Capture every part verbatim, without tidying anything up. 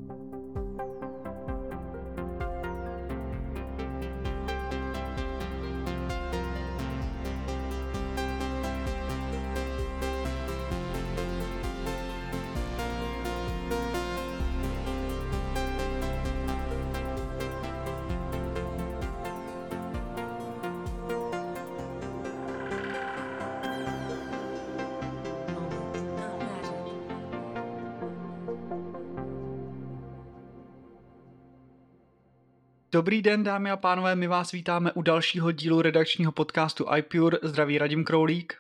Dobrý den, dámy a pánové, my vás vítáme u dalšího dílu redakčního podcastu iPure. Zdraví Radim Kroulík.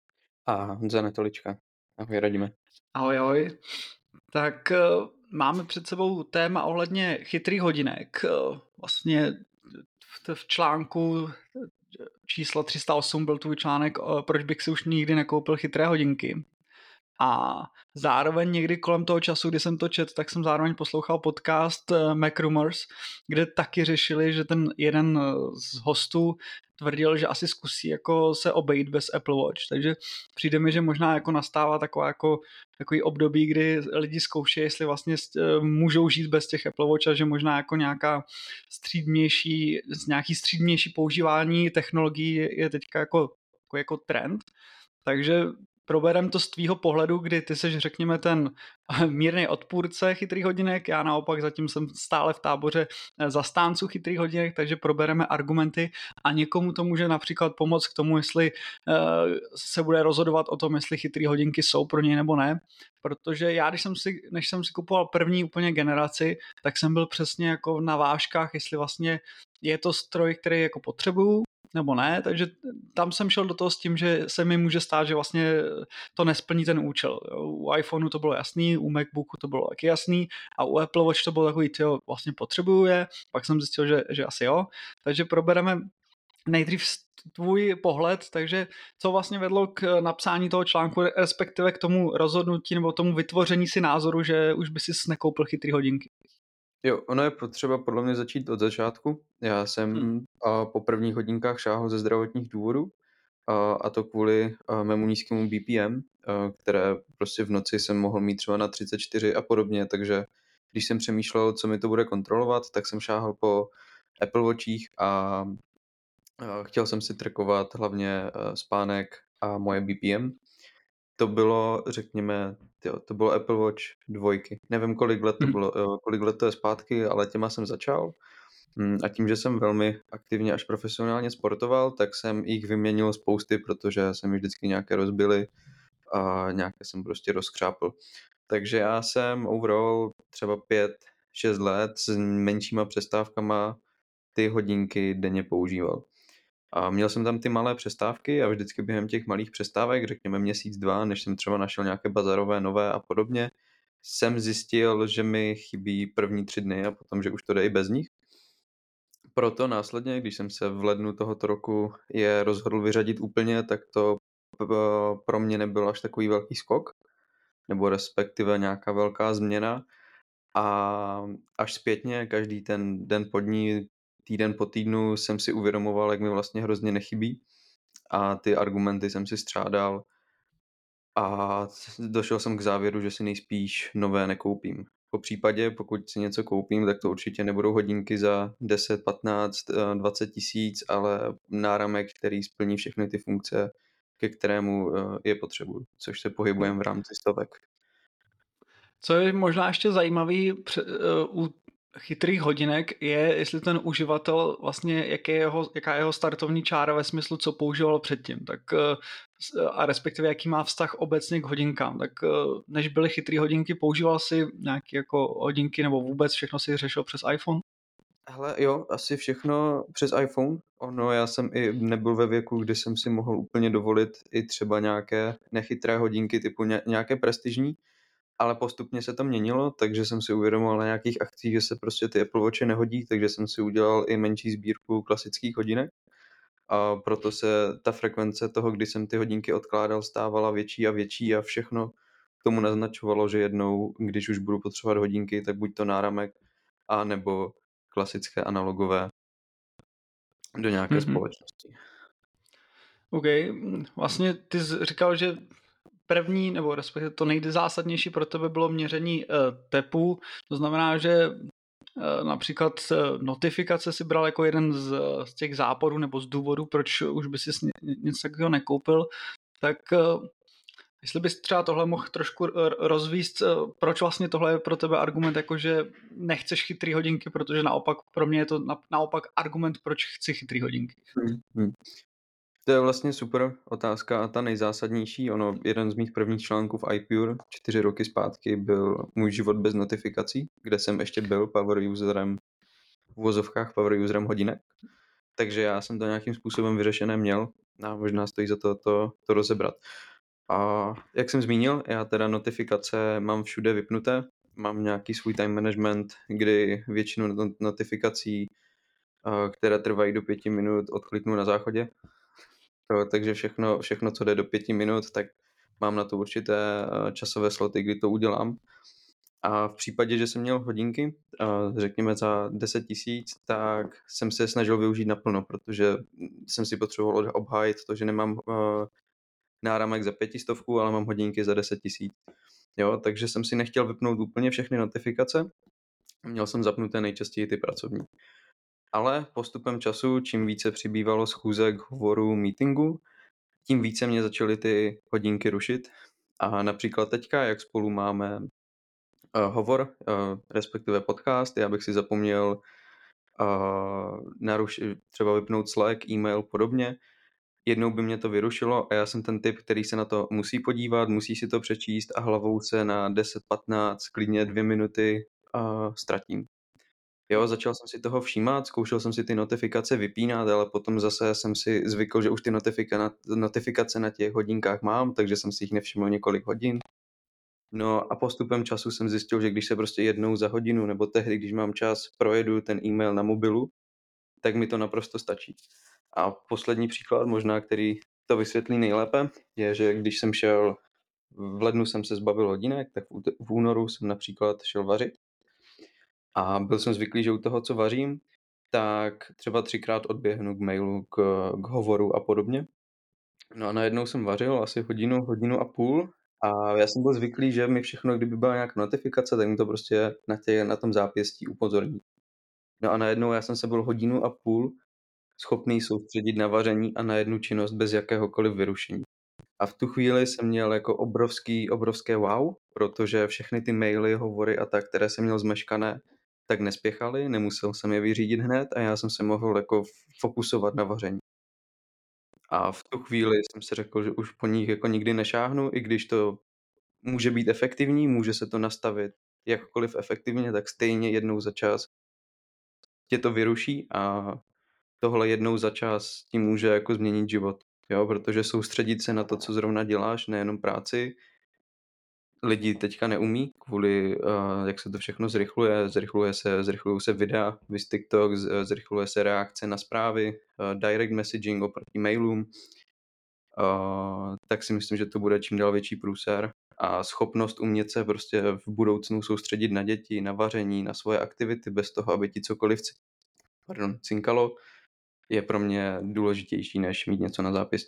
A Honza Netolička. Ahoj, Radime. Ahoj, ahoj. Tak uh, máme před sebou téma ohledně chytrých hodinek. Uh, vlastně v, v článku číslo tři sta osm byl tvůj článek, uh, proč bych si už nikdy nekoupil chytré hodinky. A zároveň někdy kolem toho času, kdy jsem to čet, tak jsem zároveň poslouchal podcast Mac Rumors, kde taky řešili, že ten jeden z hostů tvrdil, že asi zkusí jako se obejít bez Apple Watch, takže přijde mi, že možná jako nastává taková jako takový období, kdy lidi zkouší, jestli vlastně můžou žít bez těch Apple Watch a že možná jako nějaká střídnější, nějaký střídnější používání technologií je teďka jako, jako, jako trend. Takže proberem to z tvýho pohledu, kdy ty seš, řekněme, ten mírný odpůrce chytrých hodinek, já naopak zatím jsem stále v táboře zastánců chytrých hodinek, takže probereme argumenty a někomu to může například pomoct k tomu, jestli uh, se bude rozhodovat o tom, jestli chytré hodinky jsou pro něj nebo ne, protože já, když jsem si, než jsem si kupoval první úplně generaci, tak jsem byl přesně jako na vážkách, jestli vlastně je to stroj, který jako potřebuju, nebo ne, takže tam jsem šel do toho s tím, že se mi může stát, že vlastně to nesplní ten účel. U iPhoneu to bylo jasný, u MacBooku to bylo taky jasný a u Apple Watch to bylo takový, tyjo, vlastně potřebuju je, pak jsem zjistil, že, že asi jo, takže probereme nejdřív tvůj pohled, takže co vlastně vedlo k napsání toho článku, respektive k tomu rozhodnutí nebo tomu vytvoření si názoru, že už by si nekoupil chytrý hodinky. Jo, ono je potřeba podle mě začít od začátku. Já jsem hmm. po prvních hodinkách šáhl ze zdravotních důvodů, a to kvůli mému nízkému B P M, které prostě v noci jsem mohl mít třeba na třicet čtyři a podobně, takže když jsem přemýšlel, co mi to bude kontrolovat, tak jsem šáhl po Apple Watchích a chtěl jsem si trackovat hlavně spánek a moje B P M. To bylo, řekněme, tyjo, to bylo Apple Watch dvojky. Nevím, kolik let to bylo, kolik let to je zpátky, ale těma jsem začal. A tím, že jsem velmi aktivně až profesionálně sportoval, tak jsem jich vyměnil spousty, protože jsem jich vždycky nějaké rozbily a nějaké jsem prostě rozkřápl. Takže já jsem overall třeba pět šest let s menšíma přestávkama ty hodinky denně používal. A měl jsem tam ty malé přestávky a vždycky během těch malých přestávek, řekněme měsíc, dva, než jsem třeba našel nějaké bazarové nové a podobně, jsem zjistil, že mi chybí první tři dny a potom, že už to jde i bez nich. Proto následně, když jsem se v lednu tohoto roku je rozhodl vyřadit úplně, tak to pro mě nebyl až takový velký skok, nebo respektive nějaká velká změna. A až zpětně, každý ten den po dní, týden po týdnu jsem si uvědomoval, jak mi vlastně hrozně nechybí a ty argumenty jsem si střádal a došel jsem k závěru, že si nejspíš nové nekoupím. Po případě, pokud si něco koupím, tak to určitě nebudou hodinky za deset, patnáct, dvacet tisíc, ale náramek, který splní všechny ty funkce, ke kterému je potřebuji, což se pohybujeme v rámci stovek. Co je možná ještě zajímavý u chytrých hodinek je, jestli ten uživatel vlastně, jak je jeho, jaká je jeho startovní čára ve smyslu, co používal předtím, tak a respektive jaký má vztah obecně k hodinkám. Tak než byly chytrý hodinky, používal si nějaké jako hodinky nebo vůbec všechno si řešil přes iPhone? Hele, jo, asi všechno přes iPhone. Ono, já jsem i nebyl ve věku, kdy jsem si mohl úplně dovolit i třeba nějaké nechytré hodinky typu nějaké prestižní, ale postupně se to měnilo, takže jsem si uvědomil na nějakých akcích, že se prostě ty Apple Watche nehodí, takže jsem si udělal i menší sbírku klasických hodinek. A proto se ta frekvence toho, kdy jsem ty hodinky odkládal, stávala větší a větší a všechno k tomu naznačovalo, že jednou, když už budu potřebovat hodinky, tak buď to náramek, a nebo klasické analogové do nějaké mm-hmm. společnosti. OK, vlastně ty jsi říkal, že první, nebo respektive to nejzásadnější pro tebe bylo měření uh, tepu, to znamená, že uh, například uh, notifikace si bral jako jeden z, z těch záporů nebo z důvodů, proč už by si něco takového nekoupil, tak uh, jestli bys třeba tohle mohl trošku rozvíst, proč vlastně tohle je pro tebe argument, jakože nechceš chytrý hodinky, protože naopak pro mě je to na, naopak argument, proč chci chytrý hodinky. Hmm, hmm. To je vlastně super otázka a ta nejzásadnější. Ono, jeden z mých prvních článků v iPure čtyři roky zpátky byl Můj život bez notifikací, kde jsem ještě byl power userem, v uvozovkách power userem hodinek. Takže já jsem to nějakým způsobem vyřešené měl a možná stojí za to, to, to rozebrat. A jak jsem zmínil, já teda notifikace mám všude vypnuté, mám nějaký svůj time management, kdy většinu notifikací, které trvají do pěti minut, odkliknu na záchodě. Takže všechno, všechno, co jde do pěti minut, tak mám na to určité časové sloty, kdy to udělám. A v případě, že jsem měl hodinky, řekněme za deset tisíc, tak jsem se snažil využít naplno, protože jsem si potřeboval obhájit to, že nemám náramek za pětistovku, ale mám hodinky za deset tisíc. Jo, takže jsem si nechtěl vypnout úplně všechny notifikace. Měl jsem zapnuté nejčastěji ty pracovní. Ale postupem času, čím více přibývalo schůzek, hovorů, meetingu, tím více mě začaly ty hodinky rušit. A například teďka, jak spolu máme uh, hovor, uh, respektive podcast, já bych si zapomněl uh, narušit, třeba vypnout Slack, e-mail, podobně. Jednou by mě to vyrušilo a já jsem ten typ, který se na to musí podívat, musí si to přečíst a hlavou se na deset patnáct, klidně dvě minuty uh, ztratím. Jo, začal jsem si toho všímat, zkoušel jsem si ty notifikace vypínat, ale potom zase jsem si zvykl, že už ty notifika- notifikace na těch hodinkách mám, takže jsem si jich nevšiml několik hodin. No a postupem času jsem zjistil, že když se prostě jednou za hodinu nebo tehdy, když mám čas, projedu ten e-mail na mobilu, tak mi to naprosto stačí. A poslední příklad, možná který to vysvětlí nejlépe, je, že když jsem šel, v lednu jsem se zbavil hodinek, tak v únoru jsem například šel vařit. A byl jsem zvyklý, že u toho, co vařím, tak třeba třikrát odběhnu k mailu, k, k hovoru a podobně. No a najednou jsem vařil asi hodinu, hodinu a půl a já jsem byl zvyklý, že mi všechno, kdyby byla nějaká notifikace, tak mi to prostě na, tě, na tom zápěstí upozorní. No a najednou já jsem se byl hodinu a půl schopný soustředit na vaření a na jednu činnost bez jakéhokoliv vyrušení. A v tu chvíli jsem měl jako obrovský, obrovské wow, protože všechny ty maily, hovory a tak, které jsem měl zmeškané, tak nespěchaly, nemusel jsem je vyřídit hned a já jsem se mohl jako fokusovat na vaření. A v tu chvíli jsem si řekl, že už po nich jako nikdy nešáhnu, i když to může být efektivní, může se to nastavit jakkoliv efektivně, tak stejně jednou za čas tě to vyruší a tohle jednou za čas ti může jako změnit život. Jo, protože soustředit se na to, co zrovna děláš, nejenom práci, lidi teďka neumí, kvůli, uh, jak se to všechno zrychluje, zrychluje se, zrychlují se videa, vys TikTok, zrychluje se reakce na zprávy, uh, direct messaging oproti mailům, uh, tak si myslím, že to bude čím dál větší průser a schopnost umět se prostě v budoucnu soustředit na děti, na vaření, na svoje aktivity, bez toho, aby ti cokoliv pardon, cinkalo, je pro mě důležitější, než mít něco na zápěstí.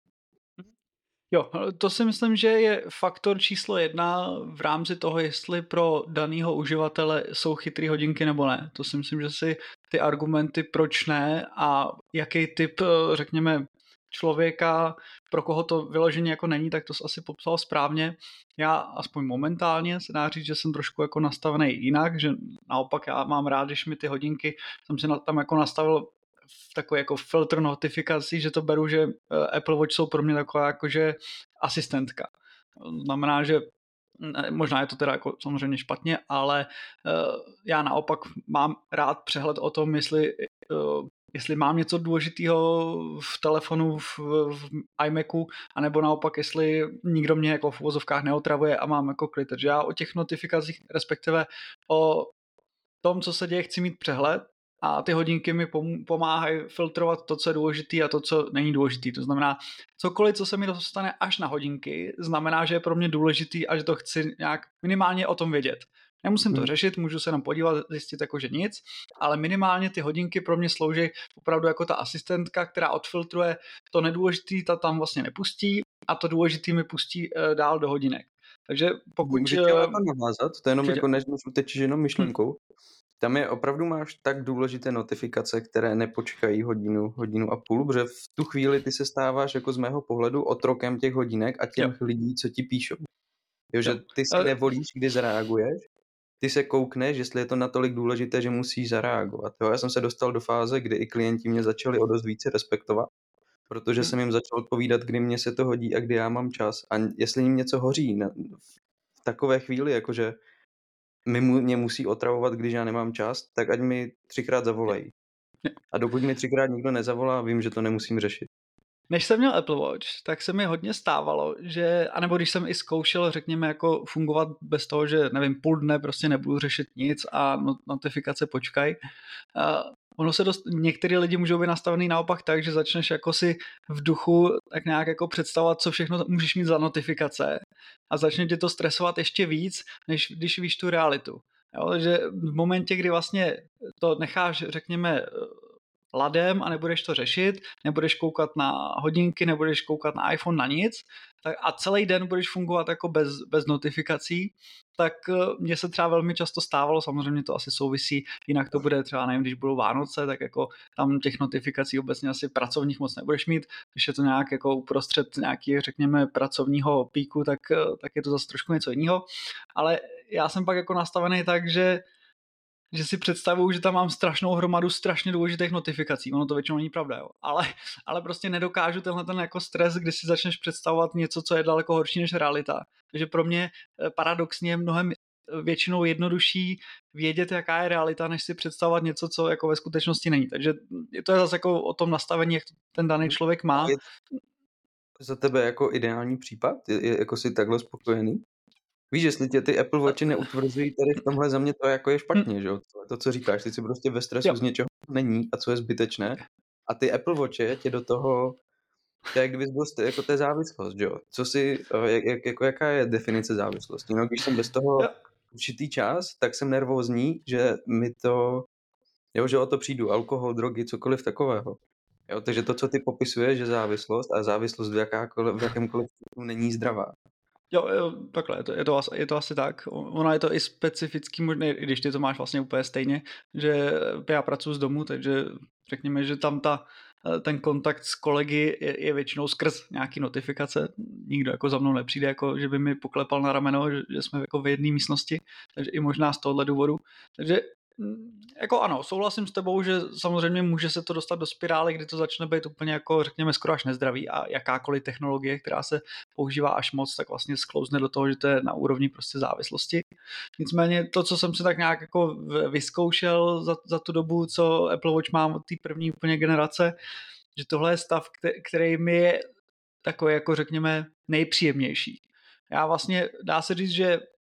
Jo, to si myslím, že je faktor číslo jedna v rámci toho, jestli pro danýho uživatele jsou chytrý hodinky nebo ne. To si myslím, že si ty argumenty proč ne a jaký typ, řekněme, člověka, pro koho to vyloženě jako není, tak to jsi asi popsal správně. Já aspoň momentálně se dá říct, že jsem trošku jako nastavený jinak, že naopak já mám rád, když mi ty hodinky, jsem si tam jako nastavil takový jako filtr notifikací, že to beru, že Apple Watch jsou pro mě taková jakože asistentka. Znamená, že možná je to teda jako samozřejmě špatně, ale já naopak mám rád přehled o tom, jestli, jestli mám něco důležitého v telefonu, v, v iMacu, anebo naopak, jestli nikdo mě jako v uvozovkách neotravuje a mám jako klid. Takže já o těch notifikacích, respektive o tom, co se děje, chci mít přehled a ty hodinky mi pomáhají filtrovat to, co je důležitý a to, co není důležitý. To znamená, cokoliv, co se mi dostane až na hodinky, znamená, že je pro mě důležitý a že to chci nějak minimálně o tom vědět. Nemusím to řešit, můžu se nám podívat, zjistit jako, že nic, ale minimálně ty hodinky pro mě slouží opravdu jako ta asistentka, která odfiltruje to nedůležitý, ta tam vlastně nepustí a to důležitý mi pustí uh, dál do hodinek. Takže pokud... Můžu tě na to navázat? To je jenom určitě. jako než utečeš jenom Hm. myšlenkou. Tam je opravdu máš tak důležité notifikace, které nepočkají hodinu, hodinu a půl, protože v tu chvíli ty se stáváš jako z mého pohledu otrokem těch hodinek a těch Jo. lidí, co ti píšou. Jo, že Jo. ty si Ale- nevolíš, kdy zareaguješ, ty se koukneš, jestli je to natolik důležité, že musíš zareagovat. Jo, já jsem se dostal do fáze, kdy i klienti mě začali o dost více respektovat, protože Hm. jsem jim začal odpovídat, kdy mě se to hodí a kdy já mám čas. A jestli jim něco hoří na, v takové chvíli, jakože mi mu, mě musí otravovat, když já nemám čas, tak ať mi třikrát zavolají. Jo. A dokud mi třikrát nikdo nezavolá, vím, že to nemusím řešit. Než jsem měl Apple Watch, tak se mi hodně stávalo, že, anebo když jsem i zkoušel, řekněme, jako fungovat bez toho, že nevím, půl dne prostě nebudu řešit nic a notifikace počkaj. Uh, ono se dost, některý lidi můžou být nastavený naopak tak, že začneš jako si v duchu tak nějak jako představovat, co všechno můžeš mít za notifikace a začne tě to stresovat ještě víc, než když víš tu realitu. Jo, takže v momentě, kdy vlastně to necháš, řekněme, ladem a nebudeš to řešit, nebudeš koukat na hodinky, nebudeš koukat na iPhone, na nic tak a celý den budeš fungovat jako bez, bez notifikací, tak mně se třeba velmi často stávalo, samozřejmě to asi souvisí, jinak to bude třeba, nevím, když budou Vánoce, tak jako tam těch notifikací obecně asi pracovních moc nebudeš mít, když je to nějak jako uprostřed nějaký, řekněme, pracovního píku, tak, tak je to zase trošku něco jiného, ale já jsem pak jako nastavený tak, že že si představuju, že tam mám strašnou hromadu strašně důležitých notifikací. Ono to většinou není pravda, jo. Ale, ale prostě nedokážu tenhle ten jako stres, kdy si začneš představovat něco, co je daleko horší než realita. Takže pro mě paradoxně je mnohem většinou jednodušší vědět, jaká je realita, než si představovat něco, co jako ve skutečnosti není. Takže to je zase jako o tom nastavení, jak ten daný člověk má. Je za tebe jako ideální případ? Je, je jako si takhle spokojený? Víš, jestli tě ty Apple Watchy neutvrzují tady v tomhle za mě, to jako je špatně, že jo? To, co říkáš, ty jsi prostě ve stresu Jo. z něčeho není a co je zbytečné. A ty Apple Watche tě do toho, to je jak kdybys byl jako té závislost, že jo? Co si, jak, jak, jako jaká je definice závislosti? No, když jsem bez toho určitý čas, tak jsem nervózní, že mi to, jo, že o to přijdu, alkohol, drogy, cokoliv takového. Jo, takže to, co ty popisuješ, že závislost a závislost v, jakákoliv, v jakémkoliv není zdravá. Jo, jo, takhle, je to, je, to asi, je to asi tak. Ono je to i specifický, možná, i když ty to máš vlastně úplně stejně, že já pracuji z domu, takže řekněme, že tam ta, ten kontakt s kolegy je, je většinou skrz nějaký notifikace. Nikdo jako za mnou nepřijde, jako že by mi poklepal na rameno, že, že jsme jako v jedné místnosti, takže i možná z tohohle důvodu. Takže jako ano, souhlasím s tebou, že samozřejmě může se to dostat do spirály, kdy to začne být úplně jako, řekněme, skoro až nezdravý a jakákoliv technologie, která se používá až moc, tak vlastně sklouzne do toho, že to je na úrovni prostě závislosti. Nicméně to, co jsem si tak nějak jako vyzkoušel za, za tu dobu, co Apple Watch mám od té první úplně generace, že tohle je stav, který mi je takový jako, řekněme, nejpříjemnější. Já vlastně, dá se říct, že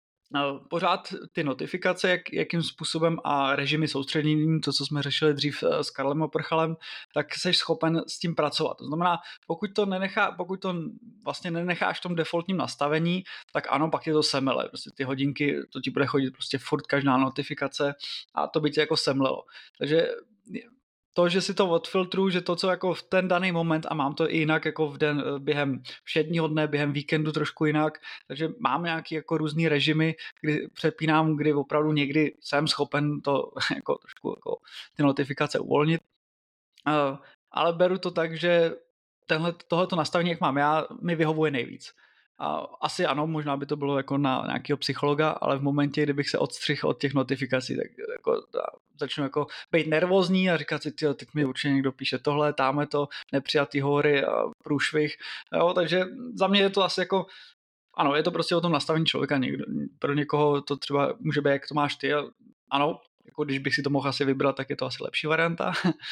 pořád ty notifikace, jak, jakým způsobem a režimy soustředění, to, co jsme řešili dřív s Karlem Oprchalem, tak jsi schopen s tím pracovat. To znamená, pokud to, nenechá, pokud to vlastně nenecháš v tom defaultním nastavení, tak ano, pak je to semele. Prostě ty hodinky, to ti bude chodit prostě furt každá notifikace a to by tě jako semlelo. Takže to, že si to odfiltruju, že to, co jako v ten daný moment, a mám to i jinak jako v den během všedního dne, během víkendu trošku jinak, takže mám nějaký jako různý režimy, kdy přepínám, kdy opravdu někdy jsem schopen to jako trošku jako ty notifikace uvolnit. Uh, ale beru to tak, že tenhle, tohleto nastavení, jak mám já, mi vyhovuje nejvíc. A asi ano, možná by to bylo jako na nějakého psychologa, ale v momentě, kdybych se odstřihl od těch notifikací, tak jako začnu jako být nervózní a říkat si, tyjo, teď mi určitě někdo píše tohle, táme to, nepřijatý hovory a průšvih. Jo, takže za mě je to asi jako, ano, je to prostě o tom nastavení člověka. Někdo, pro někoho to třeba může být, jak to máš ty. Ano, jako když bych si to mohl asi vybrat, tak je to asi lepší varianta,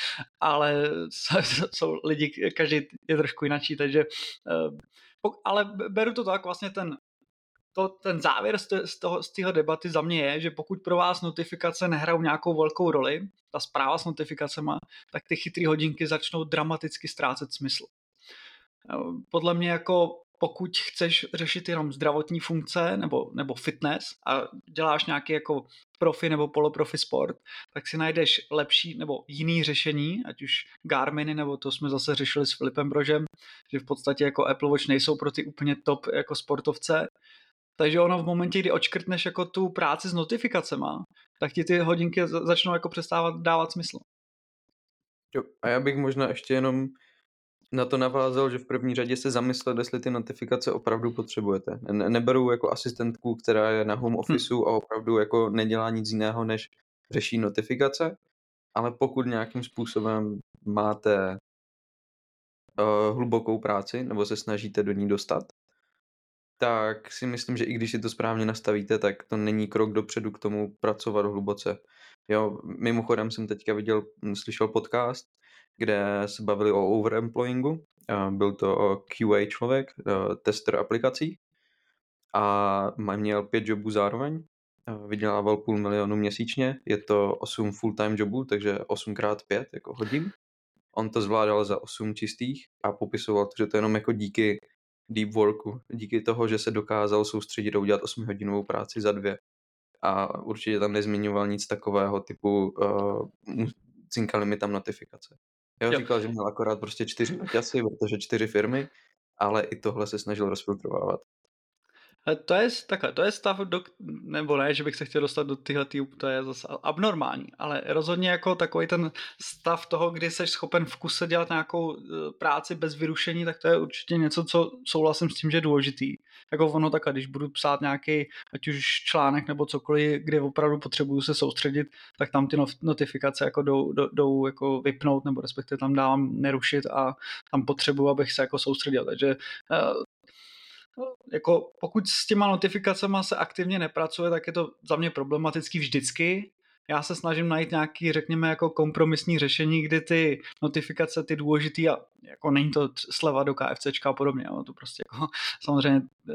ale jsou lidi, každý je trošku jinačí, takže ale beru to tak, vlastně ten, to, ten závěr z, z, toho, z téhle debaty za mě je, že pokud pro vás notifikace nehrajou nějakou velkou roli, ta zpráva s notifikacema, tak ty chytrý hodinky začnou dramaticky ztrácet smysl. Podle mě jako pokud chceš řešit jenom zdravotní funkce nebo, nebo fitness a děláš nějaký jako profi nebo poloprofi sport, tak si najdeš lepší nebo jiný řešení, ať už Garminy, nebo to jsme zase řešili s Filipem Brožem, že v podstatě jako Apple Watch nejsou pro ty úplně top jako sportovce. Takže ono v momentě, kdy odškrtneš jako tu práci s notifikacema, tak ti ty hodinky začnou jako přestávat dávat smysl. Jo, a já bych možná ještě jenom na to navázal, že v první řadě se zamyslet, jestli ty notifikace opravdu potřebujete. Ne- neberu jako asistentku, která je na home officeu hmm. a opravdu jako nedělá nic jiného, než řeší notifikace, ale pokud nějakým způsobem máte uh, hlubokou práci nebo se snažíte do ní dostat, tak si myslím, že i když si to správně nastavíte, tak to není krok dopředu k tomu pracovat hluboce. Jo, mimochodem jsem teďka viděl, slyšel podcast, kde se bavili o overemployingu. Byl to Q A člověk, tester aplikací a měl pět jobů zároveň. Vydělával půl milionu měsíčně, je to osm full-time jobů, takže osm krát pět jako hodin. On to zvládal za osm čistých a popisoval to, že to jenom jako díky deep worku, díky toho, že se dokázal soustředit a udělat osmihodinovou práci za dvě. A určitě tam nezmiňoval nic takového typu uh, cinkali mi tam notifikace. Jo, říkal, že měl akorát prostě čtyři noťasy, protože čtyři firmy, ale i tohle se snažil rozfiltrovávat. To je, takhle, to je stav, do, nebo ne, že bych se chtěl dostat do tyhle, to je zase abnormální, ale rozhodně jako takový ten stav toho, kdy jsi schopen v kuse dělat nějakou práci bez vyrušení, tak to je určitě něco, co souhlasím s tím, že je důležitý. Jako ono takhle, když budu psát nějaký, ať už článek nebo cokoliv, kde opravdu potřebuju se soustředit, tak tam ty notifikace jako jdou, jdou jako vypnout, nebo respektive tam dávám nerušit a tam potřebuju, abych se jako soustředil. Takže jako pokud s těma notifikacema se aktivně nepracuje, tak je to za mě problematický vždycky. Já se snažím najít nějaký, řekněme, jako kompromisní řešení, kdy ty notifikace, ty důležitý, a jako není to sleva do KFCčka a podobně, ale to prostě jako samozřejmě e,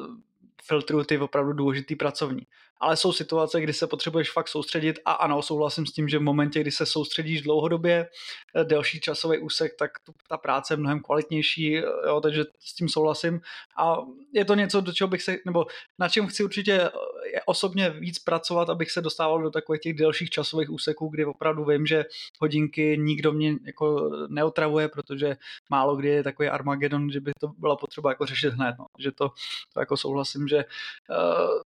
filtruju ty opravdu důležitý pracovní. Ale jsou situace, kdy se potřebuješ fakt soustředit a ano, souhlasím s tím, že v momentě, kdy se soustředíš dlouhodobě, delší časový úsek, tak ta práce je mnohem kvalitnější, jo, takže s tím souhlasím. A je to něco, do čeho bych se, nebo na čem chci určitě osobně víc pracovat, abych se dostával do takových těch delších časových úseků, kdy opravdu vím, že hodinky nikdo mě jako neotravuje, protože málo kdy je takový Armagedon, že by to byla potřeba jako řešit hned. No. Že to, to jako souhlasím, že uh,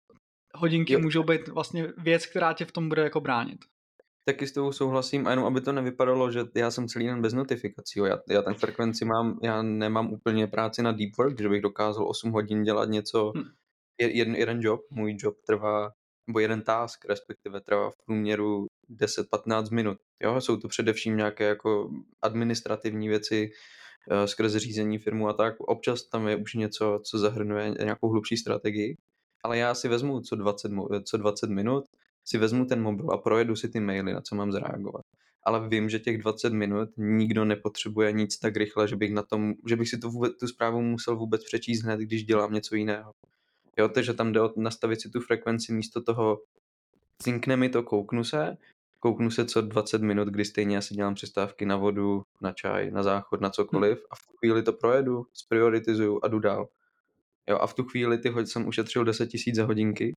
hodinky jo. můžou být vlastně věc, která tě v tom bude jako bránit. Taky s tebou souhlasím a jenom aby to nevypadalo, že já jsem celý den bez notifikací. Já, já ten frekvenci mám, já nemám úplně práci na deep work, že bych dokázal osm hodin dělat něco, hmm. jeden, jeden job, můj job trvá, nebo jeden task respektive trvá v průměru deset patnáct minut. Jo, jsou to především nějaké jako administrativní věci uh, skrze řízení firmu a tak. Občas tam je už něco, co zahrnuje nějakou hlubší strategii, ale já si vezmu co dvacet, co dvacet minut, si vezmu ten mobil a projedu si ty maily, na co mám zareagovat. Ale vím, že těch dvacet minut nikdo nepotřebuje nic tak rychle, že bych, na tom, že bych si tu, vůbec, tu zprávu musel vůbec přečíst hned, když dělám něco jiného. Jo, takže tam jde o nastavit si tu frekvenci místo toho, cinkne mi to, kouknu se, kouknu se co dvacet minut, kdy stejně já si dělám přestávky na vodu, na čaj, na záchod, na cokoliv a v tu chvíli to projedu, sprioritizuju a jdu dál. Jo, a v tu chvíli ty jsem ušetřil deset tisíc za hodinky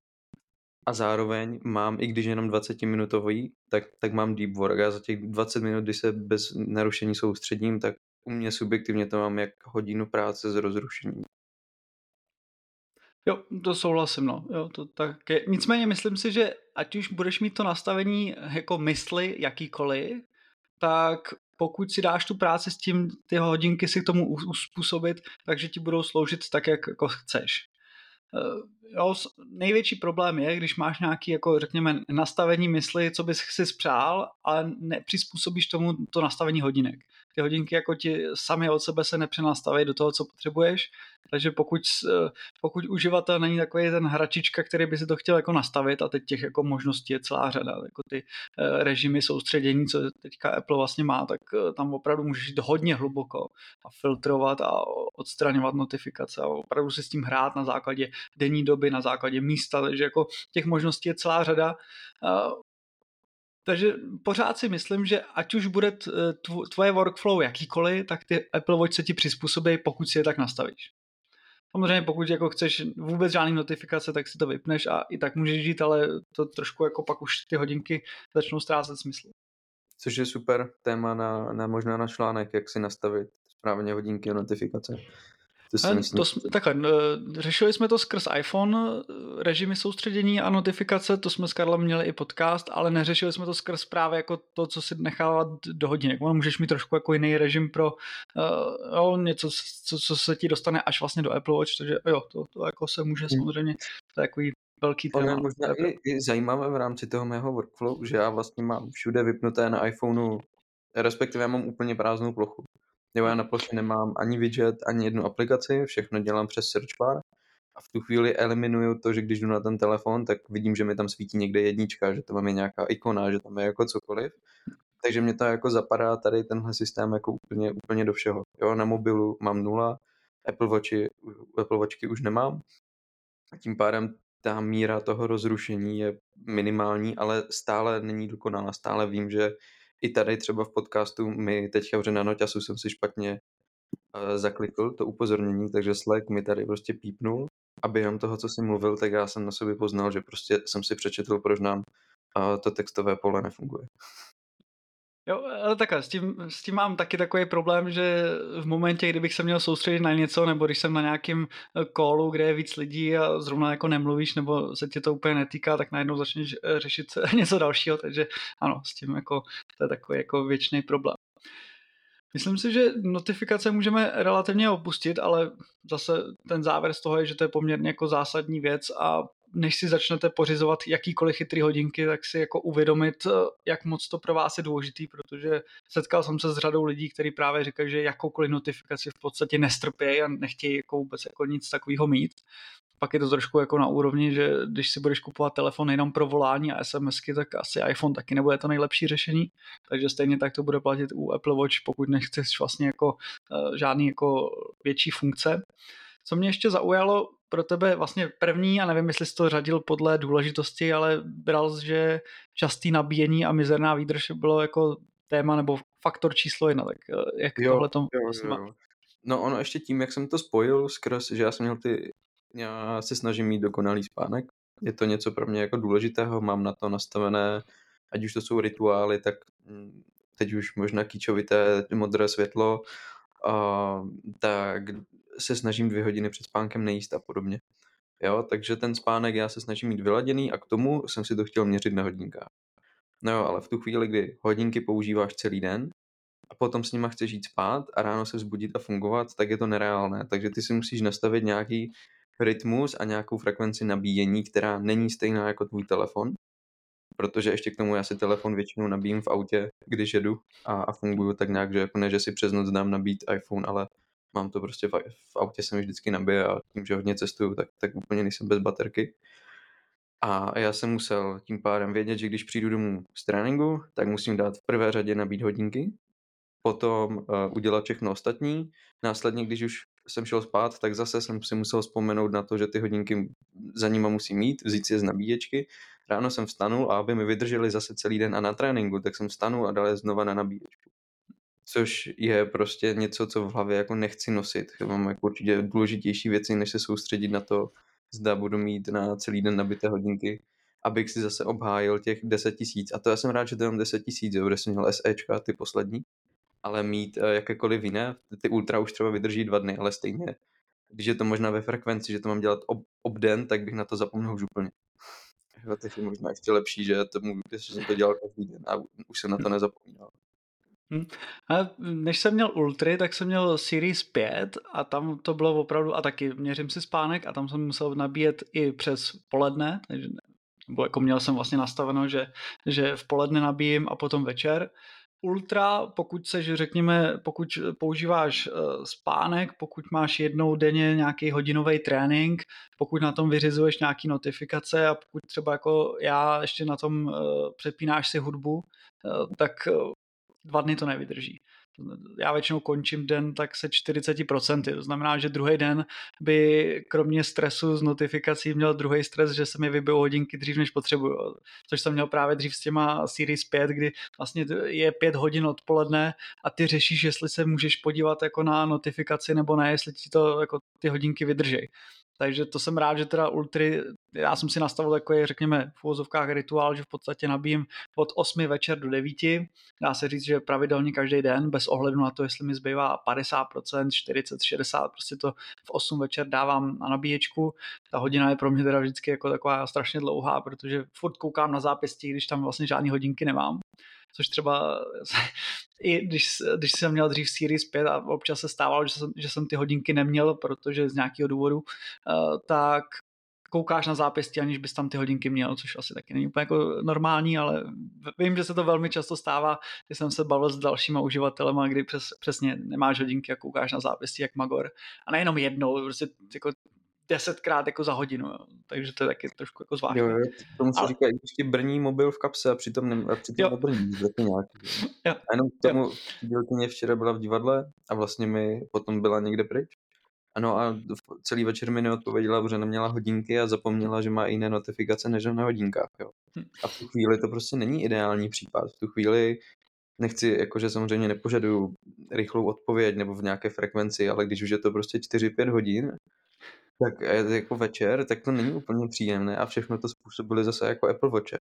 a zároveň mám, i když jenom dvacetiminutový, tak, tak mám deep work. Já za těch dvacet minut, když se bez narušení soustředím, tak u mě subjektivně to mám jak hodinu práce s rozrušením. Jo, to souhlasím, no. Jo, to tak je. Nicméně myslím si, že ať už budeš mít to nastavení jako mysli jakýkoliv, tak pokud si dáš tu práci s tím, ty hodinky si k tomu uspůsobit, takže ti budou sloužit tak, jak jako chceš. Jo, největší problém je, když máš nějaký, jako řekněme, nastavení mysli, co bys si spřál, ale nepřizpůsobíš tomu to nastavení hodinek. Ty hodinky jako ti sami od sebe se nepřenastaví do toho, co potřebuješ, takže pokud, pokud uživatel není takový ten hračička, který by si to chtěl jako nastavit, a teď těch jako možností je celá řada, jako ty režimy soustředění, co teďka Apple vlastně má, tak tam opravdu můžeš jít hodně hluboko a filtrovat a odstraňovat notifikace a opravdu si s tím hrát na základě denní doby, na základě místa, takže jako těch možností je celá řada. Takže pořád si myslím, že ať už bude tvoje workflow jakýkoliv, tak ty Apple Watch se ti přizpůsobí, pokud si je tak nastavíš. Samozřejmě pokud jako chceš vůbec žádný notifikace, tak si to vypneš a i tak můžeš žít, ale to trošku jako pak už ty hodinky začnou ztrácet smysl. Což je super téma na, na možná na článek, jak si nastavit správně hodinky a notifikace. To si myslím. To jsme, takhle, řešili jsme to skrz iPhone, režimy soustředění a notifikace, to jsme s Karlem měli i podcast, ale neřešili jsme to skrz právě jako to, co si nechávat do hodinek. Ono můžeš mít trošku jako jiný režim pro uh, jo, něco, co, co se ti dostane až vlastně do Apple Watch, takže jo, to, to jako se může Hmm. samozřejmě, to je takový velký Ono téma. je možná i, i zajímavé v rámci toho mého workflow, že já vlastně mám všude vypnuté na iPhoneu, respektive já mám úplně prázdnou plochu. Jo, já na ploše nemám ani widget, ani jednu aplikaci, všechno dělám přes search bar a v tu chvíli eliminuju to, že když jdu na ten telefon, tak vidím, že mi tam svítí někde jednička, že tam je nějaká ikona, že tam je jako cokoliv. Takže mě to jako zapadá tady tenhle systém jako úplně, úplně do všeho. Jo, na mobilu mám nula, Apple Watchi, Apple Watchky už nemám a tím pádem ta míra toho rozrušení je minimální, ale stále není dokonalá. Stále vím, že i tady třeba v podcastu mi teďka v na noťasu jsem si špatně uh, zaklikl to upozornění, takže Slack mi tady prostě pípnul a během toho, co jsem mluvil, tak já jsem na sobě poznal, že prostě jsem si přečetl, proč nám uh, to textové pole nefunguje. Jo, ale takhle, s tím, s tím mám taky takový problém, že v momentě, kdybych se měl soustředit na něco, nebo když jsem na nějakém callu, kde je víc lidí a zrovna jako nemluvíš, nebo se tě to úplně netýká, tak najednou začneš řešit něco dalšího, takže ano, s tím jako, to je takový jako věčný problém. Myslím si, že notifikace můžeme relativně opustit, ale zase ten závěr z toho je, že to je poměrně jako zásadní věc a než si začnete pořizovat jakýkoliv chytrý hodinky, tak si jako uvědomit, jak moc to pro vás je důležitý, protože setkal jsem se s řadou lidí, kteří právě říkají, že jakoukoliv notifikaci v podstatě nestrpějí a nechtějí jako vůbec jako nic takového mít. Pak je to trošku jako na úrovni, že když si budeš kupovat telefon jenom pro volání a SMSky, tak asi iPhone taky nebude to nejlepší řešení, takže stejně tak to bude platit u Apple Watch, pokud nechceš vlastně jako uh, žádný jako větší funkce. Co mě ještě zaujalo pro tebe vlastně první, a nevím, jestli jsi to řadil podle důležitosti, ale bral jsi, že častý nabíjení a mizerná výdrž bylo jako téma nebo faktor číslo jedna, tak jak tohle to má? No ono ještě tím, jak jsem to spojil skrz, že já jsem měl ty, já se snažím mít dokonalý spánek, je to něco pro mě jako důležitého, mám na to nastavené, ať už to jsou rituály, tak teď už možná kýčovité modré světlo, a, tak se snažím dvě hodiny před spánkem nejíst a podobně. Jo, takže ten spánek já se snažím mít vyladěný a k tomu jsem si to chtěl měřit na hodinkách. No jo, ale v tu chvíli, kdy hodinky používáš celý den a potom s nima chceš jít spát a ráno se vzbudit a fungovat, tak je to nereálné. Takže ty si musíš nastavit nějaký rytmus a nějakou frekvenci nabíjení, která není stejná jako tvůj telefon, protože ještě k tomu já si telefon většinou nabíjím v autě, když jedu a, a funguju tak nějak, že jako ne, že si přes noc dám nabít iPhone, ale mám to prostě v, v autě se mi vždycky nabije a tím, že hodně cestuju, tak, tak úplně nejsem bez baterky. A já jsem musel tím pádem vědět, že když přijdu domů z tréninku, tak musím dát v prvé řadě nabít hodinky, potom uh, udělat všechno ostatní. Následně, když už jsem šel spát, tak zase jsem si musel vzpomenout na to, že ty hodinky za nima musím mít, vzít si je z nabíječky. Ráno jsem vstanul a aby mi vydrželi zase celý den a na tréninku, tak jsem vstanul a dal je znova na nabíječku. Což je prostě něco, co v hlavě jako nechci nosit. Mám jako určitě důležitější věci, než se soustředit na to, zda budu mít na celý den nabité hodinky, abych si zase obhájil těch deset tisíc. A to já jsem rád, že to je deset tisíc, kde jsem měl SEčka, ty poslední. Ale mít uh, jakékoliv jiné, ty ultra už třeba vydrží dva dny, ale stejně, když je to možná ve frekvenci, že to mám dělat ob, obden, tak bych na to zapomněl už úplně. Jo, takže možná ještě lepší, že, tomu, že jsem to dělal každý den a už jsem na to nezapomínal. Hmm. A než jsem měl Ultry, tak jsem měl Series pět a tam to bylo opravdu, a taky měřím si spánek a tam jsem musel nabíjet i přes poledne, takže nebo jako měl jsem vlastně nastaveno, že, že v poledne nabíjím a potom večer. Ultra, pokud seš, řekněme, pokud používáš uh, spánek, pokud máš jednou denně nějaký hodinový trénink, pokud na tom vyřizuješ nějaký notifikace a pokud třeba jako já ještě na tom uh, přepínáš si hudbu, uh, tak uh, dva dny to nevydrží. Já většinou končím den tak se čtyřicet procent. To znamená, že druhý den by kromě stresu z notifikací měl druhý stres, že se mi vybijou hodinky dřív, než potřebuju. Což jsem měl právě dřív s těma Series pět, kdy vlastně je pět hodin odpoledne a ty řešíš, jestli se můžeš podívat jako na notifikaci nebo ne, jestli ti to jako ty hodinky vydržej. Takže to jsem rád, že teda Ultry, já jsem si nastavil takový, řekněme, v uvozovkách rituál, že v podstatě nabíjím od osmi večer do devíti. Dá se říct, že pravidelně každý den, bez ohledu na to, jestli mi zbývá padesát procent, čtyřicet, šedesát, prostě to v osm večer dávám na nabíječku. Ta hodina je pro mě teda vždycky jako taková strašně dlouhá, protože furt koukám na zápěstí, když tam vlastně žádný hodinky nemám. Což třeba i když, když jsem měl dřív Series pět a občas se stávalo, že jsem, že jsem ty hodinky neměl, protože z nějakého důvodu, uh, tak koukáš na zápěstí, aniž bys tam ty hodinky měl, což asi taky není úplně jako normální, ale vím, že se to velmi často stává, když jsem se bavil s dalšíma uživatelema, kdy přes, přesně nemáš hodinky a koukáš na zápěstí jak magor. A nejenom jednou, prostě jako desetkrát jako za hodinu, jo. Takže to je taky trošku jako zvláštní. Jo, jo, tomu se ale... říká, když ti brní mobil v kapse a přitom, ne, a přitom nebrní, taky nějaký. Jo. A jenom k tomu přítelkyně včera byla v divadle a vlastně mi potom byla někde pryč. Ano a celý večer mi neodpověděla, protože neměla hodinky a zapomněla, že má jiné notifikace než na hodinkách. Jo. A v tu chvíli to prostě není ideální případ. V tu chvíli nechci, jakože samozřejmě nepožaduju rychlou odpověď nebo v nějaké frekvenci, ale když už je to prostě čtyři pět hodin, tak jako večer, tak to není úplně příjemné a všechno to způsobili zase jako Apple Watche.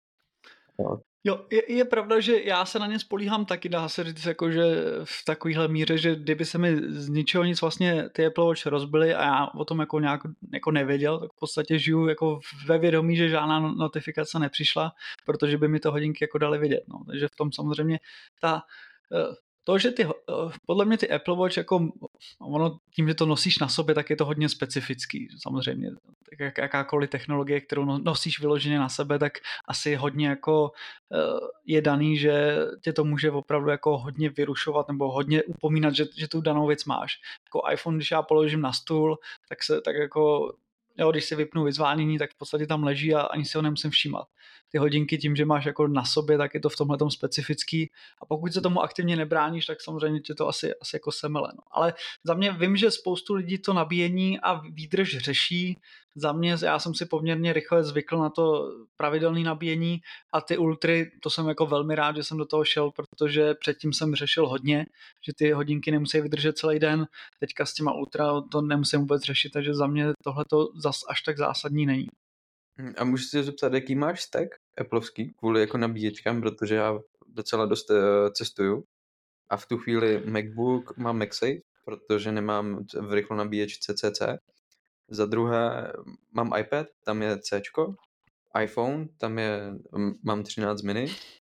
Jo. Jo, je, je pravda, že já se na ně spolíhám taky, dá se říct, jako, že v takovéhle míře, že kdyby se mi z ničeho nic vlastně ty Apple Watch rozbily a já o tom jako nějak jako nevěděl, tak v podstatě žiju jako ve vědomí, že žádná notifikace nepřišla, protože by mi to hodinky jako dali vidět. No. Takže v tom samozřejmě ta... To, že ty, podle mě ty Apple Watch, jako ono tím, že to nosíš na sobě, tak je to hodně specifický, samozřejmě. Jak, jakákoliv technologie, kterou nosíš vyloženě na sebe, tak asi hodně jako je daný, že tě to může opravdu jako hodně vyrušovat nebo hodně upomínat, že, že tu danou věc máš. Jako iPhone, když já položím na stůl, tak se tak jako jo, když si vypnu vyzvánění, tak v podstatě tam leží a ani si ho nemusím všímat. Ty hodinky tím, že máš jako na sobě, tak je to v tomhletom specifický a pokud se tomu aktivně nebráníš, tak samozřejmě tě to asi, asi jako semele. No. Ale za mě vím, že spoustu lidí to nabíjení a výdrž řeší. Za mě, já jsem si poměrně rychle zvykl na to pravidelné nabíjení a ty Ultry, to jsem jako velmi rád, že jsem do toho šel, protože předtím jsem řešil hodně, že ty hodinky nemusí vydržet celý den. Teďka s těma Ultra to nemusím vůbec řešit, takže za mě tohle to zas až tak zásadní není. A můžu se zeptat, jaký máš stack applovský kvůli jako nabíječkám, protože já docela dost uh, cestuju a v tu chvíli MacBook mám MagSafe, protože nemám v rychlo nabíječce C C. Za druhé mám iPad, tam je Cčko, iPhone, tam je, mám třináct mini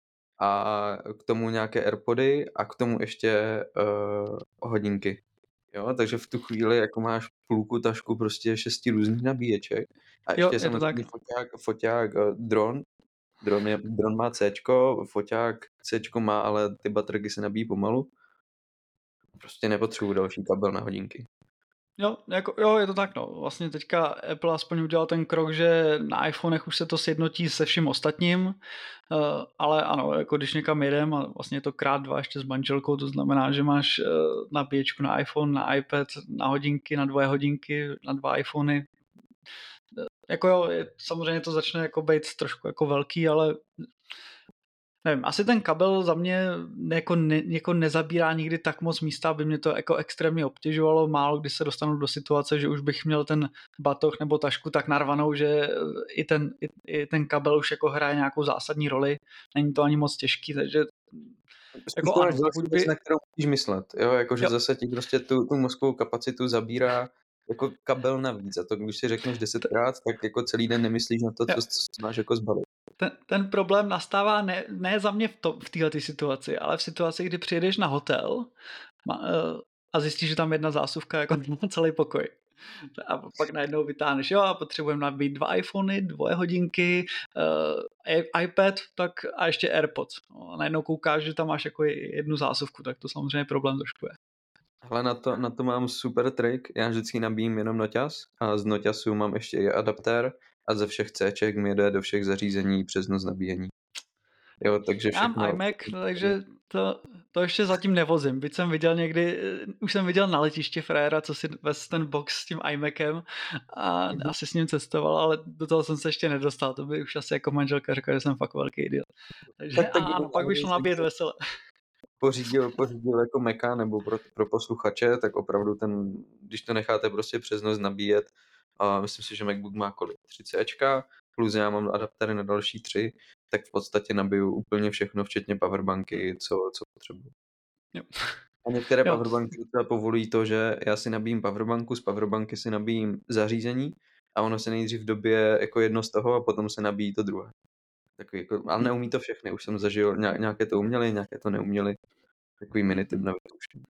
a k tomu nějaké AirPody a k tomu ještě uh, hodinky. Jo, takže v tu chvíli jako máš půlku tašku prostě šesti různých nabíječek a ještě jo, samozřejmě foťák, foťák uh, dron, dron, je, dron má Cčko, foťák Cčko má, ale ty baterky se nabíjí pomalu. Prostě nepotřebuji další kabel na hodinky. Jo, jako, jo, je to tak, no. Vlastně teďka Apple aspoň udělal ten krok, že na iPhonech už se to sjednotí se vším ostatním, uh, ale ano, jako když někam jedem a vlastně je to krát dva ještě s manželkou, to znamená, že máš uh, nabíječku na iPhone, na iPad, na hodinky, na dvoje hodinky, na dva iPhony. Uh, jako jo, je, samozřejmě to začne jako být trošku jako velký, ale nevím, asi ten kabel za mě jako, ne, jako nezabírá nikdy tak moc místa, aby mě to jako extrémně obtěžovalo. Málo kdy se dostanu do situace, že už bych měl ten batoh nebo tašku tak narvanou, že i ten, i, i ten kabel už jako hraje nějakou zásadní roli. Není to ani moc těžký, takže jako ano, pokud by... na kterou musíš myslet, jo, jakože zase ti prostě tu, tu mozkovou kapacitu zabírá jako kabel navíc a to když si řekneš desetkrát, tak jako celý den nemyslíš na to, co, co máš jako zbalit. Ten, ten problém nastává ne, ne za mě v, to, v této situaci, ale v situaci, kdy přijedeš na hotel a zjistíš, že tam jedna zásuvka jako na celý pokoj. A pak najednou vytáhneš, jo, a potřebujeme nabít dva iPhony, dvoje hodinky, uh, iPad, tak a ještě AirPods. No, a najednou koukáš, že tam máš jako jednu zásuvku, tak to samozřejmě problém trošku je. Hele, na to, na to mám super trik, já vždycky nabíjím jenom noťaz a z noťasu mám ještě i adaptér a ze všech Cček mi jde do všech zařízení přes noc nabíjení. Jo, takže Já mám všechno. iMac, takže to, to ještě zatím nevozím. Byť jsem viděl někdy, eh, už jsem viděl na letišti fréra, co si vez ten box s tím iMacem a Mhm. asi s ním cestoval, ale do toho jsem se ještě nedostal. To by už asi jako manželka řekla, že jsem fakt velký idiot. Takže Tak tak a ano, jako pak by šlo nabíjet vesele. pořídil, pořídil jako Maca nebo pro, pro posluchače, tak opravdu ten, když to necháte prostě přes noc nabíjet, a myslím si, že MacBook má kolik, tři céčka, plus já mám adaptery na další tři, tak v podstatě nabiju úplně všechno, včetně powerbanky, co, co potřebuji. Jo. A některé Jo. powerbanky třeba povolují to, že já si nabíjím powerbanku, z powerbanky si nabíjím zařízení a ono se nejdřív dobije jako jedno z toho a potom se nabíjí to druhé. Takový jako, ale neumí to všechny, už jsem zažil, nějaké to uměli, nějaké to neuměli. Takový minitip na vyzkoušení.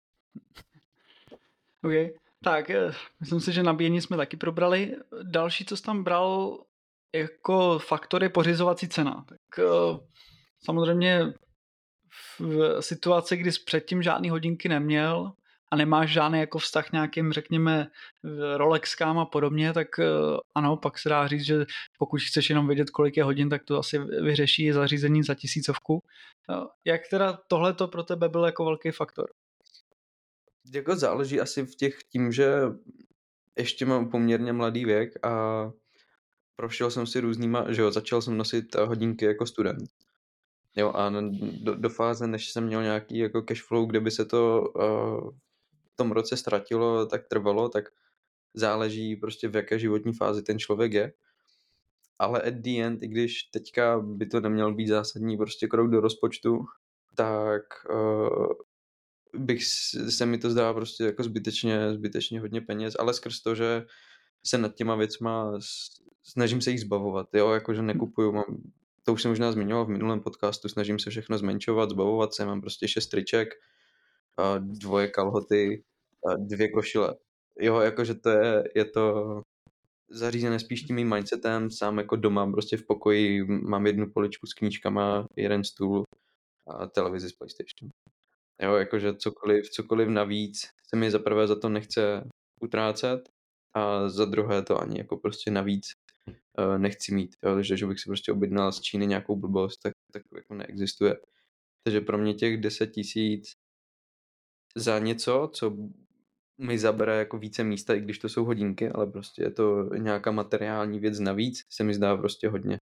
OK. Tak, eh, myslím si, že nabíjení jsme taky probrali. Další, co jsi tam bral jako faktor, je pořizovací cena. Tak eh, samozřejmě v situaci, kdy jsi předtím žádný hodinky neměl a nemáš žádný jako vztah nějakým, řekněme, Rolexkám a podobně, tak eh, ano, pak se dá říct, že pokud chceš jenom vědět, kolik je hodin, tak to asi vyřeší zařízení za tisícovku. Eh, Jak teda tohleto pro tebe byl jako velký faktor? Jako záleží asi v těch tím, že ještě mám poměrně mladý věk a prošel jsem si různýma, že jo, začal jsem nosit hodinky jako student. Jo, a do, do fáze, než jsem měl nějaký jako cash flow, kde by se to uh, v tom roce ztratilo, tak trvalo, tak záleží prostě v jaké životní fázi ten člověk je. Ale at the end, i když teďka by to neměl být zásadní prostě krok do rozpočtu, tak uh, bych se mi to zdá prostě jako zbytečně, zbytečně hodně peněz, ale skrz to, že se nad těma věcma snažím se jich zbavovat, jo, jakože nekupuju, mám, to už jsem možná zmiňoval v minulém podcastu, snažím se všechno zmenšovat, zbavovat se, mám prostě šest triček, dvoje kalhoty, dvě košile, jo, jakože to je, je to zařízené spíš tím mým mindsetem, sám jako doma prostě v pokoji mám jednu poličku s knížkama, jeden stůl a televizi s PlayStation. Jo, jakože cokoliv, cokoliv navíc se mi za prvé za to nechce utrácet a za druhé to ani jako prostě navíc uh, nechci mít. Jo, takže že bych si prostě objednal z Číny nějakou blbost, tak, tak jako neexistuje. Takže pro mě těch deset tisíc za něco, co mi zabere jako více místa, i když to jsou hodinky, ale prostě je to nějaká materiální věc navíc, se mi zdá prostě hodně.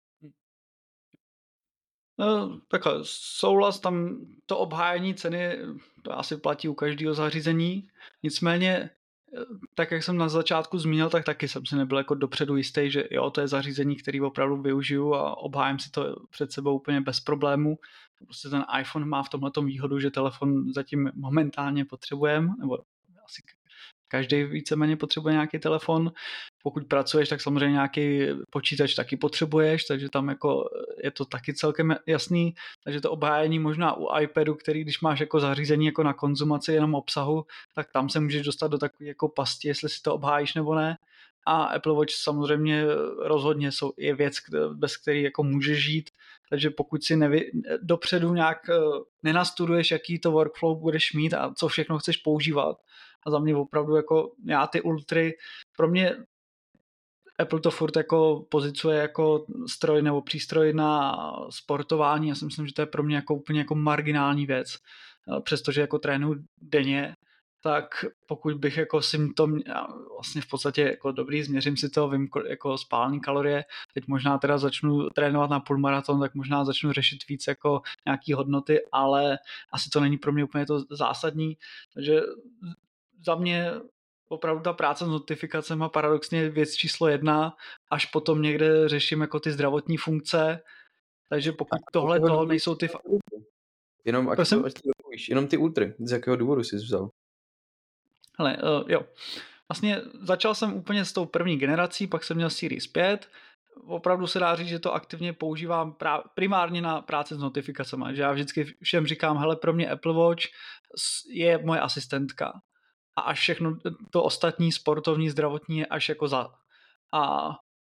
No, takhle, souhlas, tam to obhájení ceny, to asi platí u každého zařízení, nicméně, tak jak jsem na začátku zmínil, tak taky jsem si nebyl jako dopředu jistý, že jo, to je zařízení, který opravdu využiju a obhájím si to před sebou úplně bez problému. Prostě ten iPhone má v tomhletom výhodu, že telefon zatím momentálně potřebujeme, nebo asi každý víceméně potřebuje nějaký telefon. Pokud pracuješ, tak samozřejmě nějaký počítač taky potřebuješ, takže tam jako je to taky celkem jasný. Takže to obhájení možná u iPadu, který když máš jako zařízení jako na konzumaci jenom obsahu, tak tam se můžeš dostat do takové jako pasti, jestli si to obhájíš nebo ne. A Apple Watch samozřejmě rozhodně jsou, je věc, bez který jako můžeš žít. Takže pokud si nevy, dopředu nějak nenastuduješ, jaký to workflow budeš mít a co všechno chceš používat, a za mě opravdu jako já ty ultry, pro mě Apple to furt jako pozicuje jako stroj nebo přístroj na sportování. Já si myslím, že to je pro mě jako úplně jako marginální věc. Přestože jako trénuji denně, tak pokud bych jako si to vlastně v podstatě jako dobrý, změřím si to, vím jako spální kalorie, teď možná teda začnu trénovat na půlmaraton, tak možná začnu řešit víc jako nějaký hodnoty, ale asi to není pro mě úplně to zásadní, takže za mě opravdu ta práce s notifikacemi paradoxně je věc číslo jedna, až potom někde řeším jako ty zdravotní funkce, takže pokud tohle to nejsou ty... Fa- Jenom, ať to, ať to dopovíš, jenom ty ultry, z jakého důvodu jsi vzal? Hele, uh, jo, vlastně začal jsem úplně s tou první generací, pak jsem měl Series pět, opravdu se dá říct, že to aktivně používám prá- primárně na práci s notifikacemi, že já vždycky všem říkám, hele, pro mě Apple Watch je moje asistentka. A až všechno to ostatní sportovní, zdravotní je až jako za. A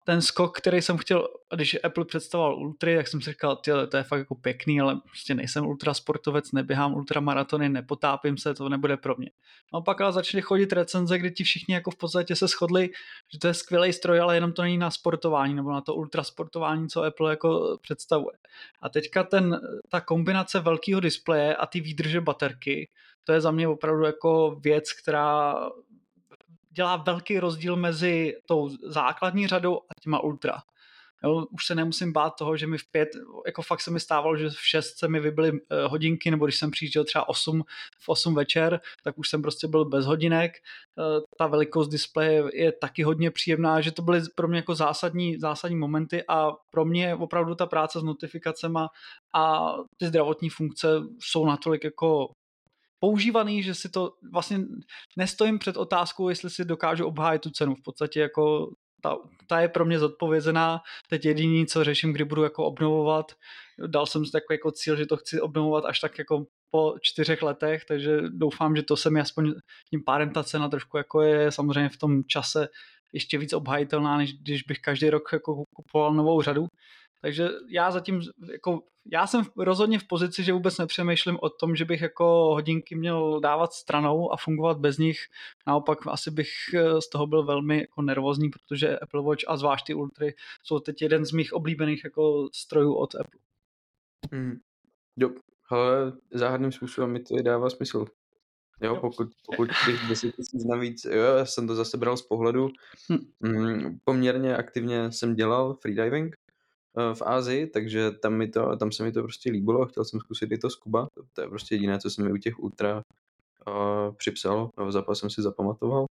ten skok, který jsem chtěl, když Apple představoval ultry, tak jsem si říkal, tyhle, to je fakt jako pěkný, ale prostě nejsem ultra sportovec, neběhám ultramaratony, nepotápím se, to nebude pro mě. No pak ale začaly chodit recenze, kdy ti všichni jako v podstatě se shodli, že to je skvělý stroj, ale jenom to není na sportování nebo na to ultrasportování, co Apple jako představuje. A teďka ten, ta kombinace velkého displeje a ty výdrže baterky, to je za mě opravdu jako věc, která dělá velký rozdíl mezi tou základní řadou a těma ultra. Jo, už se nemusím bát toho, že mi v pět, jako fakt se mi stávalo, že v šest se mi vybily uh, hodinky, nebo když jsem přijížděl třeba osm, v osm večer, tak už jsem prostě byl bez hodinek. Uh, ta velikost displeje je taky hodně příjemná, že to byly pro mě jako zásadní, zásadní momenty a pro mě opravdu ta práce s notifikacema a ty zdravotní funkce jsou natolik jako používaný, že si to vlastně nestojím před otázkou, jestli si dokážu obhájit tu cenu. V podstatě jako ta, ta je pro mě zodpovězená. Teď jediný, co řeším, kdy budu jako obnovovat. Dal jsem si takový jako cíl, že to chci obnovovat až tak jako po čtyřech letech, takže doufám, že to se mi aspoň tím pádem ta cena trošku jako je samozřejmě v tom čase ještě víc obhajitelná, než když bych každý rok jako kupoval novou řadu. Takže já zatím, jako, já jsem rozhodně v pozici, že vůbec nepřemýšlím o tom, že bych jako hodinky měl dávat stranou a fungovat bez nich. Naopak asi bych z toho byl velmi jako nervózní, protože Apple Watch a zvlášť ty Ultry jsou teď jeden z mých oblíbených jako strojů od Apple. Mm. Jo, ale záhadným způsobem mi to dává smysl. Jo, pokud, pokud těch deset tisíc navíc, jo, já jsem to zase bral z pohledu. Hm. Mm, poměrně aktivně jsem dělal freediving v Ázii, takže tam, mi to, tam se mi to prostě líbilo, chtěl jsem zkusit i to Scuba, to, to je prostě jediné, co se mi u těch ultra uh, připsalo, v zápas jsem si zapamatoval.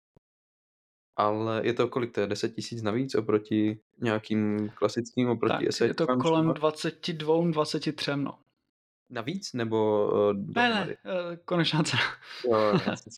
Ale je to kolik to je, deset tisíc navíc oproti nějakým klasickým, oproti tak, je to kolem dvacet dva, dvacet tři, no. Navíc, nebo uh, dohromady? Ne, ne, konečná cena. Jo,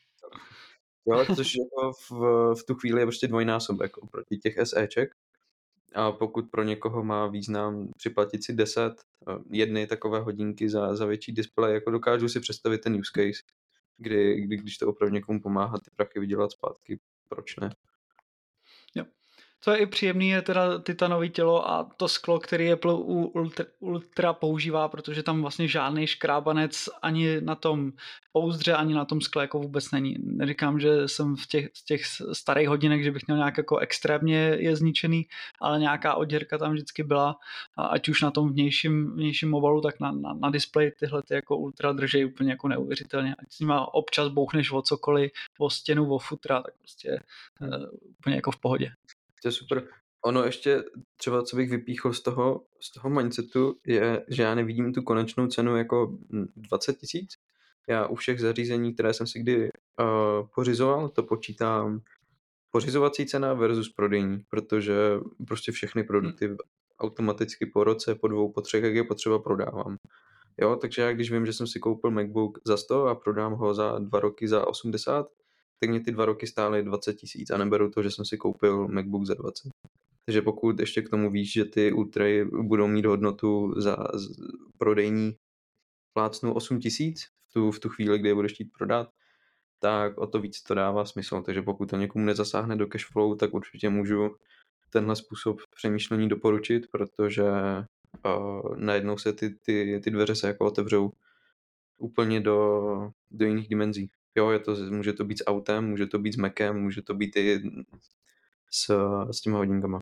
jo, což jako v, v tu chvíli je prostě dvojnásobek oproti těch SEček. A pokud pro někoho má význam připlatit si deset jedny takové hodinky za, za větší displej, jako dokážu si představit ten use case, kdy, kdy když to opravdu někomu pomáhá ty prachy vydělat zpátky, proč ne? Jo. Co je i příjemný, je teda titanový tělo a to sklo, který Apple u Ultra, Ultra používá, protože tam vlastně žádný škrábanec ani na tom pouzdře, ani na tom skle jako vůbec není. Neříkám, že jsem v těch, z těch starých hodinek, že bych měl nějak jako extrémně je zničený, ale nějaká oděrka tam vždycky byla, ať už na tom vnějším, vnějším mobilu, tak na, na, na displeji tyhle ty jako Ultra drží úplně jako neuvěřitelně. Ať s nima občas bouchneš o cokoliv, o stěnu, o futra, tak prostě hmm. uh, úplně jako v pohodě. To je super. Ono ještě třeba, co bych vypíchl z toho, z toho mindsetu, je, že já nevidím tu konečnou cenu jako dvacet tisíc. Já u všech zařízení, které jsem si kdy uh, pořizoval, to počítám pořizovací cena versus prodejní, protože prostě všechny produkty hmm. automaticky po roce, po dvou, po třech, jak je potřeba, prodávám. Jo, takže já když vím, že jsem si koupil MacBook za sto a prodám ho za dva roky za osmdesát, tak mě ty dva roky stály dvacet tisíc a neberu to, že jsem si koupil MacBook za dvacet. Takže pokud ještě k tomu víš, že ty Ultry budou mít hodnotu za prodejní plácnu osm tisíc v tu, v tu chvíli, kdy je budeš chtít prodat, tak o to víc to dává smysl. Takže pokud to někomu nezasáhne do cashflow, tak určitě můžu tenhle způsob přemýšlení doporučit, protože uh, najednou se ty, ty, ty dveře se jako otevřou úplně do, do jiných dimenzí. Jo, je to, může to být s autem, může to být s Macem, může to být i s, s těma hodinkama.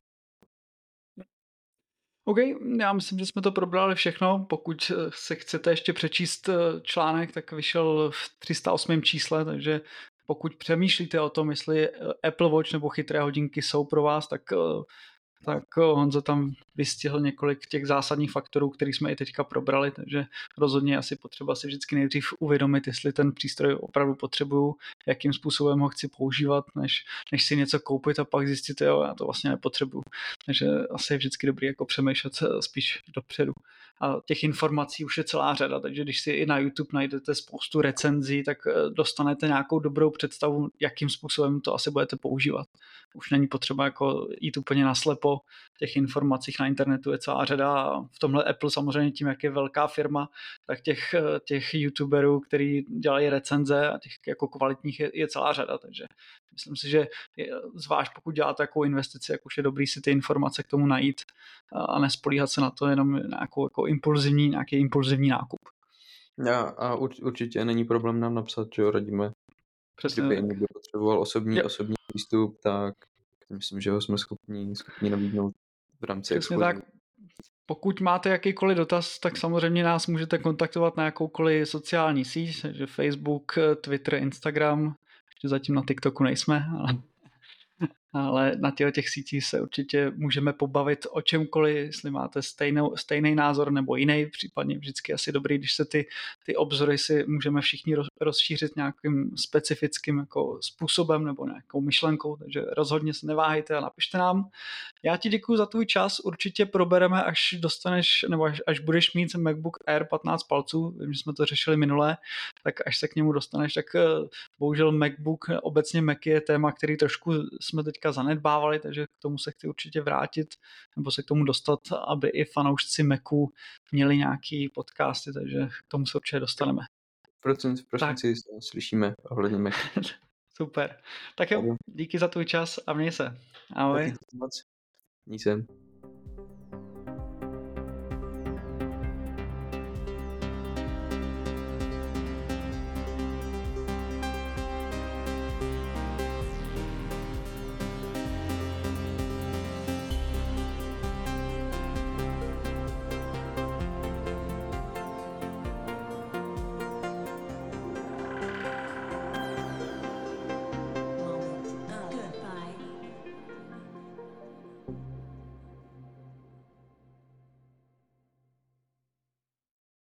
OK, já myslím, že jsme to probrali všechno. Pokud se chcete ještě přečíst článek, tak vyšel v tři sta osmém čísle, takže pokud přemýšlíte o tom, jestli Apple Watch nebo chytré hodinky jsou pro vás, tak tak Honza tam vystihl několik těch zásadních faktorů, který jsme i teďka probrali, takže rozhodně asi potřeba si vždycky nejdřív uvědomit, jestli ten přístroj opravdu potřebuju, jakým způsobem ho chci používat, než, než si něco koupit a pak zjistit, jo, já to vlastně nepotřebuju. Takže asi je vždycky dobrý jako přemýšlet spíš dopředu. a těch informací už je celá řada, takže když si i na YouTube najdete spoustu recenzí, tak dostanete nějakou dobrou představu, jakým způsobem to asi budete používat. Už není potřeba jako jít úplně naslepo, těch informacích na internetu je celá řada a v tomhle Apple samozřejmě tím, jak je velká firma, tak těch, těch youtuberů, který dělají recenze a těch jako kvalitních je, je celá řada, takže myslím si, že je, zvlášť pokud děláte takovou investici, jak už je dobrý si ty informace k tomu najít a nespolíhat se na to jenom nějakou jako impulzivní, nějaký impulzivní nákup. Já, a urč, určitě není problém nám napsat, že jo, radíme. Přesně Kdyby tak. někdo potřeboval osobní, Jo. osobní přístup, tak myslím, že ho jsme schopni, schopni nabídnout v rámci Přesně exkluzivní. tak. Pokud máte jakýkoliv dotaz, tak samozřejmě nás můžete kontaktovat na jakoukoliv sociální síť, takže Facebook, Twitter, Instagram, ještě zatím na TikToku nejsme, ale, ale na těch, těch sítích se určitě můžeme pobavit o čemkoliv, jestli máte stejnou, stejný názor nebo jiný, případně vždycky asi dobrý, když se ty, ty obzory si můžeme všichni roz, rozšířit nějakým specifickým jako způsobem nebo nějakou myšlenkou, takže rozhodně se neváhejte a napište nám. Já ti děkuji za tvůj čas, určitě probereme, až dostaneš, nebo až, až budeš mít MacBook Air patnáct palců, vím, že jsme to řešili minule, tak až se k němu dostaneš, tak bohužel MacBook, obecně Mac je téma, který trošku jsme teďka zanedbávali, takže k tomu se chci určitě vrátit, nebo se k tomu dostat, aby i fanoušci Macu měli nějaký podcasty, takže k tomu se určitě dostaneme. V prosinci slyšíme ohledně Mac. Super. Tak jo, díky za tvůj čas a měj se. Ahoj. Taky moc. Měj se.